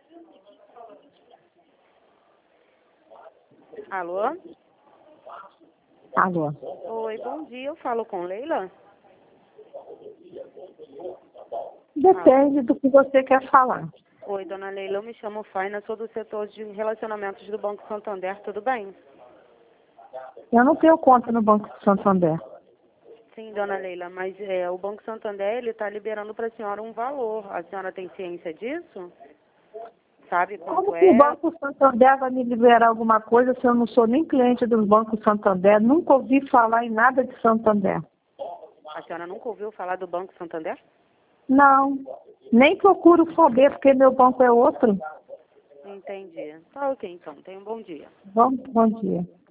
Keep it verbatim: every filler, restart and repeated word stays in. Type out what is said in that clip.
Alô? Alô? Oi, bom dia. Eu falo com Leila? Depende do que você quer falar. Oi, dona Leila. Eu me chamo Faina, sou do setor de relacionamentos do Banco Santander. Tudo bem? Eu não tenho conta no Banco de Santander. Sim, dona Leila, mas é, o Banco Santander ele está liberando para a senhora um valor. A senhora tem ciência disso? Sabe quanto Como que o é? Banco Santander vai me liberar alguma coisa se eu não sou nem cliente do Banco Santander? Nunca ouvi falar em nada de Santander. A senhora nunca ouviu falar do Banco Santander? Não, nem procuro saber, porque meu banco é outro. Entendi. Tá ok, então. Tenha um bom dia. Bom, bom dia.